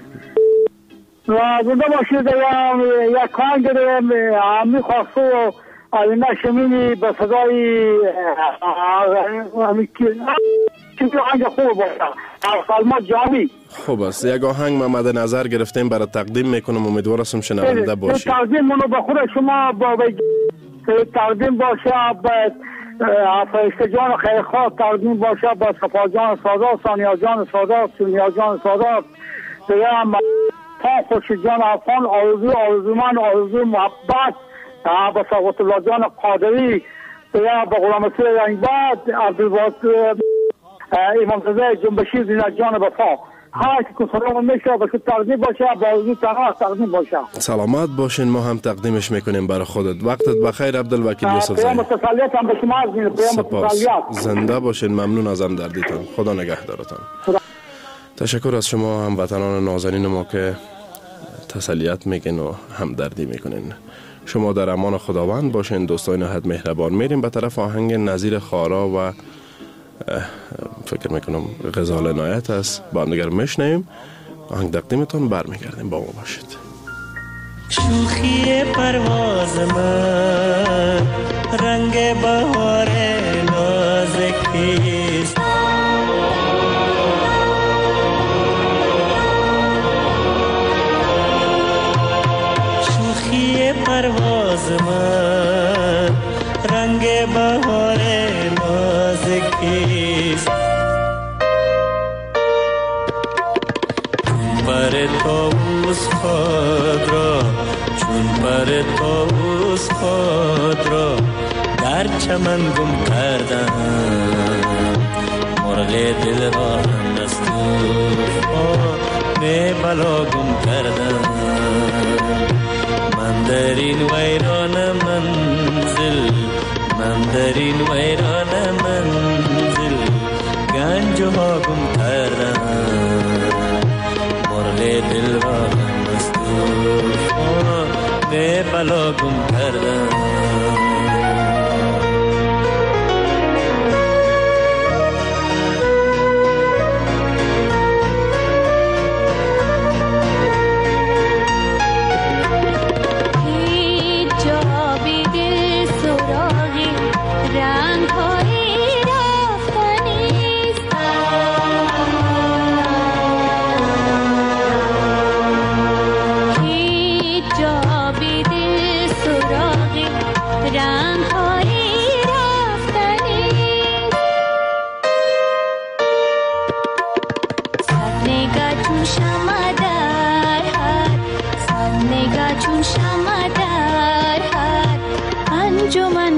زنده باشی. یک کانگ داریم میخواست و آینه شمینی به صدای چیزی آهنگ خوب باشه. سلمات جامی. خوب است، یک آهنگ ما مد نظر گرفتیم برای تقدیم میکنم، امیدوار هستم شنونده باشی. تقدیم منو به خود شما با تقدیم باشه، به فرشته جان خیرخواه تقدیم باشه، با صفا جان سادات، ثانیا جان سادات، سونیا جان سادات، دیگه هم تا خوش جان افغان، آرزو آرزومند، آرزو محبت با سقوط الله جان قادری، دیگه با غلام رسول رنگباد، عبدالباسط امامزاده جنبشی، زینت جان وفا. ها که سلام میشه به تقدیم باشه، با آرزو تنها تقدیم باشه. سلامت باشین، ما هم تقدیمش میکنیم برای خودت. وقتت بخیر عبدالوکیل یوسف زای. پیام تسلیت هم به شما عزیزم. پیام تسلیت. زنده باشین، ممنون از همدردیتان. خدا نگهدارتان. تشکر از شما هموطنان نازنین ما که تسلیت میگین و همدردی میکنین. شما در امان خداوند باشین دوستان نهایت مهربان. میریم به طرف آهنگ نظیر خارا و فکر میکنم غزال عنایت است، با هم دیگر میشنیم. آهنگ تقدیمتون برمیگردیم، با ما باشید. شوخی پرواز من رنگ بهار نازکیست، شوخی پرواز من رنگ بهار نازکیست، پر طاووس خود را چون پر طاووس خود را در چمن گم کردم، مرغ دل را هم از طوفان به بلا گم کردم. من در این ویران منزل، من در این ویران منزل گنج ها گم کردم، مرغ دل را هم از طوفان به بلا گم کردم. Hey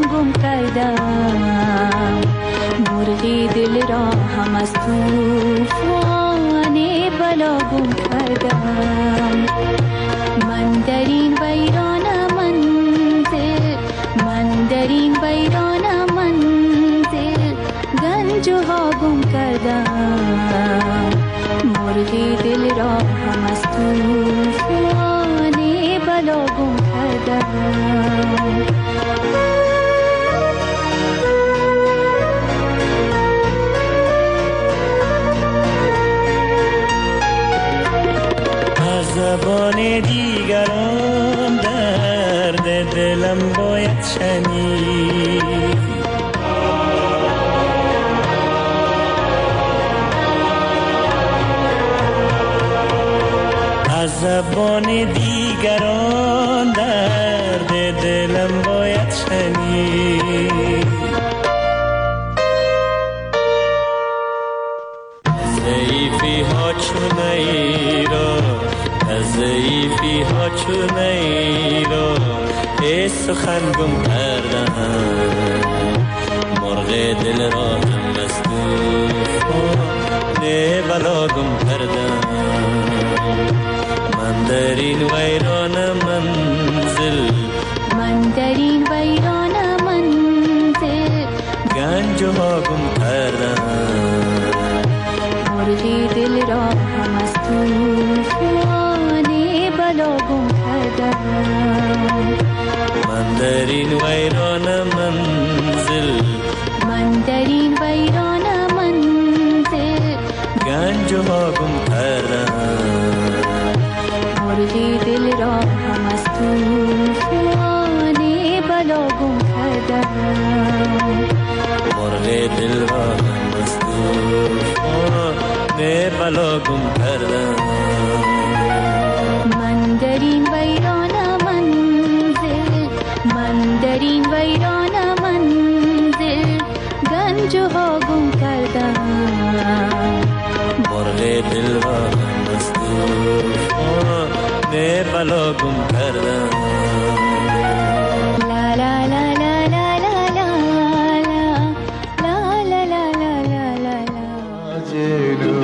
گم کردم، مرغی دل را هم از طوفان بلا گم کردم. من در این ویران منزل، من در این ویران منزل گنج ها گم کردم، مرغی دل را هم از طوفان بلا گم کردم. زبان دیگران درد دلم باید شنید، از زبان دیگران درد دلم باید شنید. ضعیفی ها چونه را، از ضعیفی ها چونه را ای سخن گم کردم، مرغ دل را هم از طوفان بلا گم کردم. من در این ویران منزل، من در این ویران منزل گنج ها گم کردم، مرغی دل را هم از طوفان بلا گم کردم. من در این ویران منزل، من در این ویران منزل گنج ها گم کردم، مرغی دل را هم از طوفان بلا گم کردم، مرغ دل را هم از طوفان بلا گم کردم. من در این ویران منزل، من در این ویران منزل گنج ها گم کردم، مرغ دل را هم از طوفان بلا گم کردم. لا لا لا لا لا لا لا لا لا لا لا لا لا.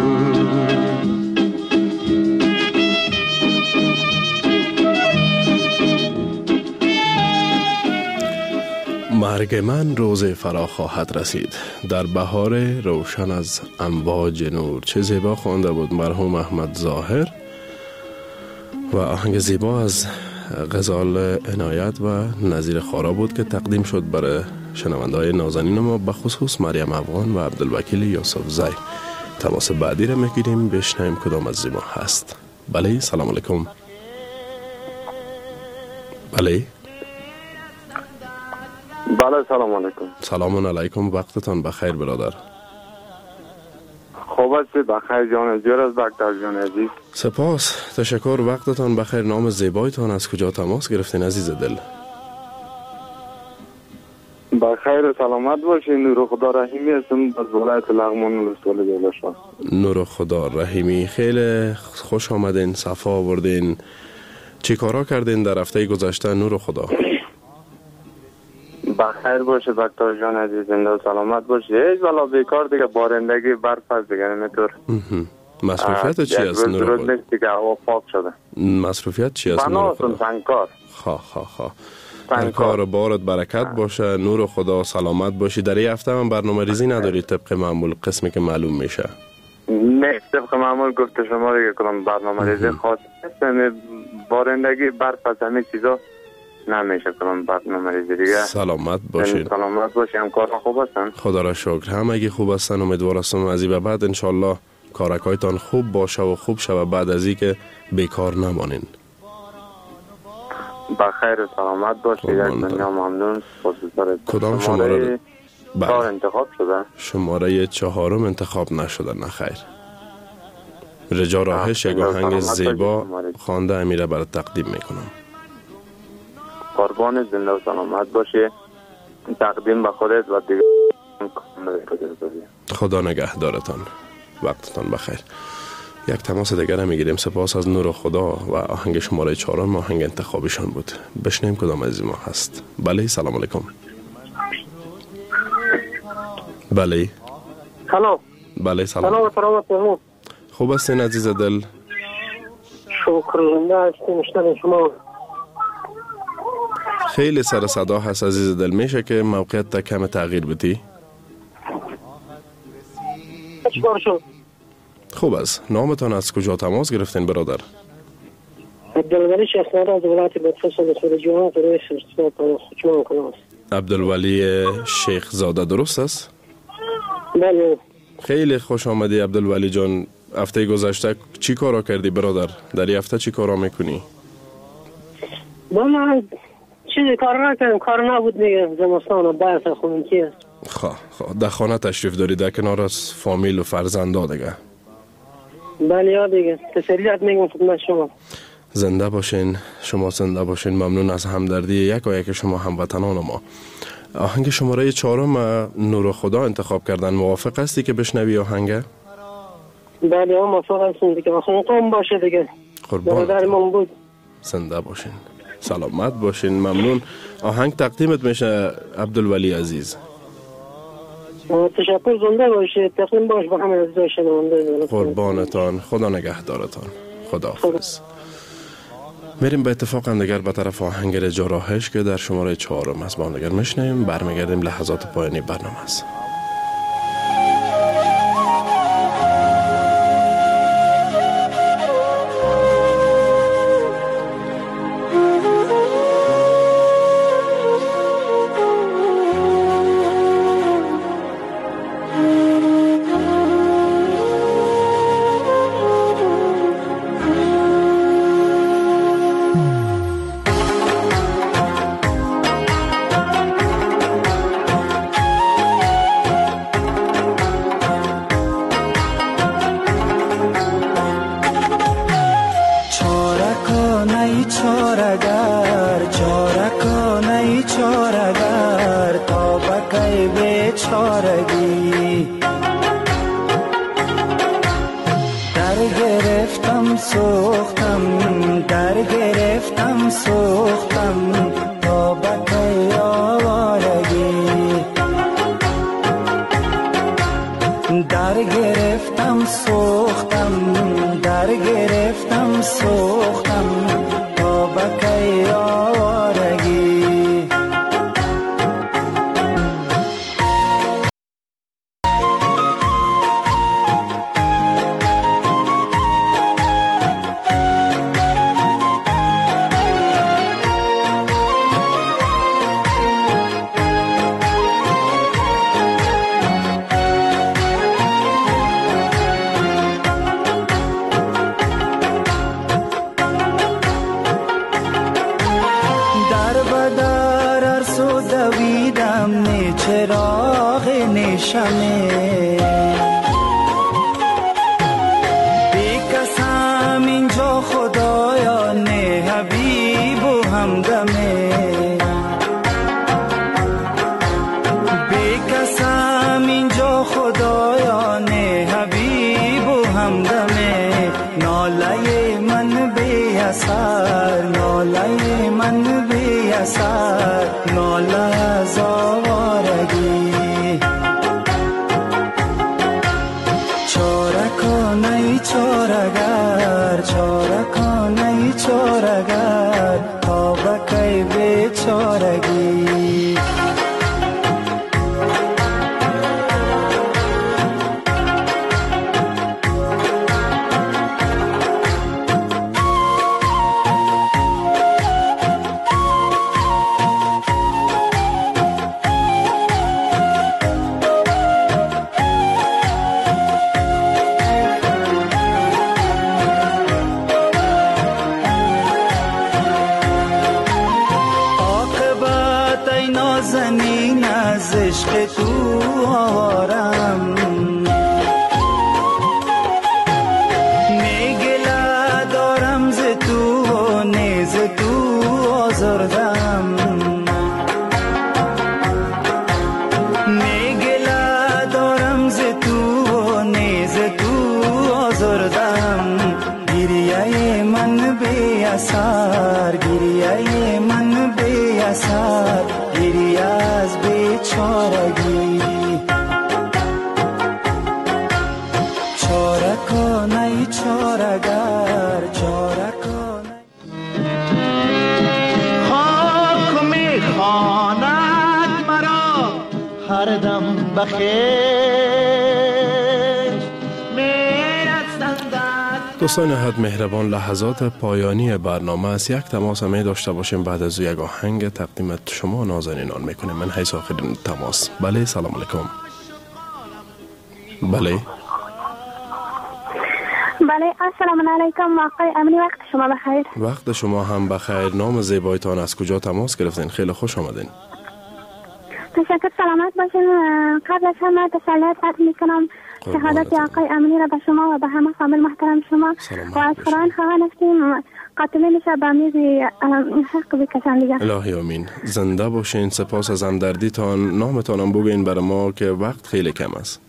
مرگ من روز فرا خواهد رسید، در بهار روشن از امواج نور. چه زیبا خوانده بود مرحوم احمد ظاهر و آهنگ زیبا از غزال عنایت و نظیر خارا بود که تقدیم شد برای شنونده‌های نازنین ما، به خصوص مریم افغان و عبدالوکیل یوسف زی. تماس بعدی را میگیریم، بشنویم کدام از زیبا هست. بله، سلام علیکم. بله بله سلام علیکم. سلام علیکم، وقتتان بخیر برادر. خوب هستی؟ بخیر جان، جور از دکتر جان عزیز. سپاس، تشکر، وقتتان بخیر. نام زیبایتان، از کجا تماس گرفتین عزیز دل؟ بخیر و سلامت باشین. نور خدا رحیمی هستم از ولایت لغمان ولسوالی دلشان. نور خدا رحیمی، خیلی خوش آمدین، صفا آوردین. چی کارا کردین در هفته گذشته نور خدا؟ بخیر باشه دکتر جان عزیز، زنده و سلامت باشه. هیچ والا بیکار دیگه، بارندگی برف است دیگه، نمیطور. مصروفیت چی است نور خدا؟ نیست دیگه، هوا پاک شده. مصروفیت چی است نور خدا؟ بناسون سنگکار. خواه خواه خواه در کار بارت برکت باشه، نور خدا، سلامت باشی. در این هفته هم برنامه ریزی نداری طبق معمول، قسمی که معلوم میشه؟ نه طبق معمول گفته شما دیگه کدام برنامه ریزی خاص نیست. بارندگی برف است، همه چیزا نمیشه کدام برنامه ریزی دیگه. سلامت باشین. سلامت باشی. هم کارا خوب هستن؟ خدا را شکر، همگی خوب هستن. امیدوار هستم از این به بعد انشالله کارکایتان خوب باشه و خوب شوه، بعد از این که بیکار نمانین. بخیر و سلامت باشی. یک دنیا ممنون. کدام شماره چهار انتخاب شده؟ شماره چهارم انتخاب نشده، نخیر. رجا راهش یک آهنگ زیبا خوانده امیره برای تقدیم میکنم. قربان، زنده و سلامت باشی. تقدیم به خودت و دیگه. خدا نگهدارتان، وقتتان بخیر. یک تماس دیگر هم میگیریم. سپاس از نور خدا و آهنگ شماره چهارم آهنگ انتخابشان بود. بشنیم کدام از ما هست. بله، سلام علیکم. بله. سلام. بله سلام. سلام و سلامت بمون. خوب هستین عزیز دل؟ شکر زنده هستیم شنون شما. خیلی سر صدا هست عزیز دل، میشه که موقعیت تا کم تغییر بدی؟ چیکار شد؟ خوب است. نامتان از کجا تماس گرفتین برادر؟ عبدالولی شیخزاده از ولایت بدخشان نسبت جوان برای سرسات خوشمان کنم است. عبدالولی شیخزاده درست است؟ بله. خیلی خوش آمدی عبدالولی جان. هفته گذشته چی کارا کردی برادر؟ در این هفته چی کارا میکنی؟ من چیزی کار نکردم، کار نبود دیگه، زمستان و برس خونکی است. خواه خواه در خانه تشریف داری در کنار از فامیل و فرزندا دیگه؟ بله یا دیگه، تسلیت میگم خدمت شما. زنده باشین، شما زنده باشین. ممنون از همدردی یک و یک شما هموطنان ما. آهنگ شماره چهارم نور خدا انتخاب کردن، موافق هستی که بشنوی آهنگ؟ بله هم موافق هستم دیگه، آخون قوم باشه دیگه. قربان بود. زنده باشین، سلامت باشین. ممنون. آهنگ تقدیمت میشه عبدالولی عزیز. تشکر، زنده باشید. تقدیم باش به همه عزیزای شنونده. قربانتان، خدا نگهدارتان. خداحافظ. میریم به اتفاق هم دیگر به طرف آهنگ رجا راهش که در شماره چهارم از با هم دیگر میشنیم. برمیگردیم لحظات پایانی برنامه است. بیچارگر چاره کنه خاک میخواند مرا هر دم بخیر دوستان حد مهربان، لحظات پایانی برنامه است. یک تماس می داشته باشیم بعد از یک آهنگ تقدیمت شما نازنینان میکنیم. من حیث آخرین تماس. بله، سلام علیکم. بله بله، السلام علیکم آقای امینی، وقت شما بخیر. وقت شما هم بخیر. نام زیبایتان، از کجا تماس گرفتین؟ خیلی خوش آمدین. تشکر، سلامت باشین. قبل از همه تسلیت عرض میکنم شهادت آقای امینی را به شما و به همه فامیل محترم شما و از قرآن خواهان هستیم قاتلین شب به میز حق بکشن دیگه. الهی آمین. زنده باشین. سپاس از همدردیتان. نامتانم بگین برای ما که وقت خیلی کم است.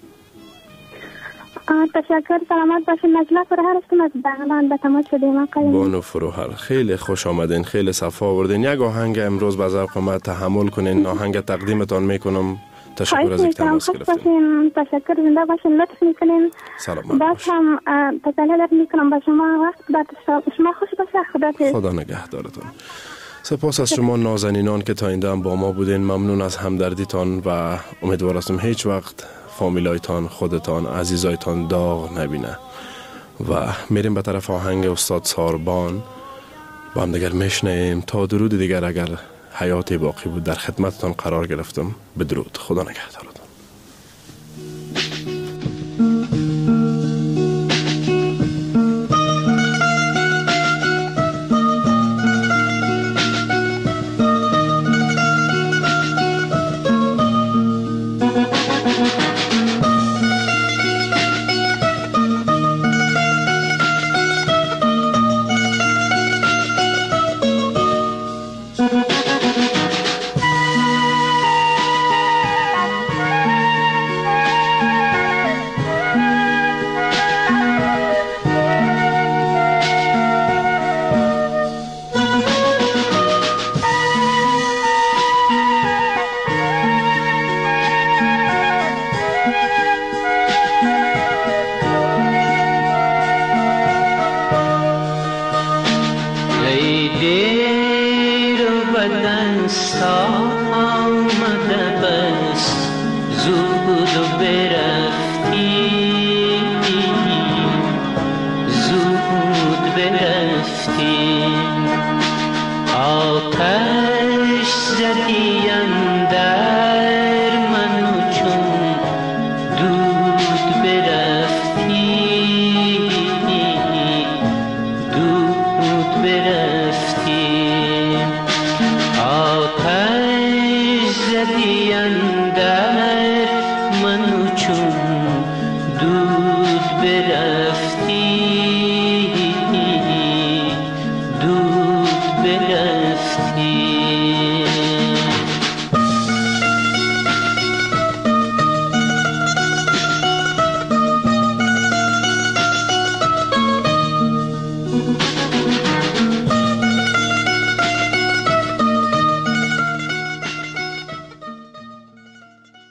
تشکر، سلامت باشین. نجلا فروهر هستیم از بغلان. به تماس شدیم آقای بانو فروهر، خیلی خوش آمدین، خیلی صفا آوردین. یک آهنگ امروز به ذوق ما تحمل کنین. آهنگ تقدیمتان میکنم. تشکر از اینکه تماس گرفتین. تشکر، زنده باشین، لطف میکنین. سلامت باز هم تسلیت میکنم به شما. وقت بعد شما خوش باشه. خدا خدا نگهدارتون. سپاس از شما نازنینان که تا اینجا با ما بودین. ممنون از همدردیتان و امیدوار هستم هیچ وقت فامیلایتان، خودتان، عزیزایتان داغ نبینه. و میریم به طرف آهنگ استاد ساربان با هم دیگر میشنیم. تا درود دیگر اگر حیاتی باقی بود در خدمتتان قرار گرفتم. بدرود. خدا نگهدارتان. آتش زدی اندر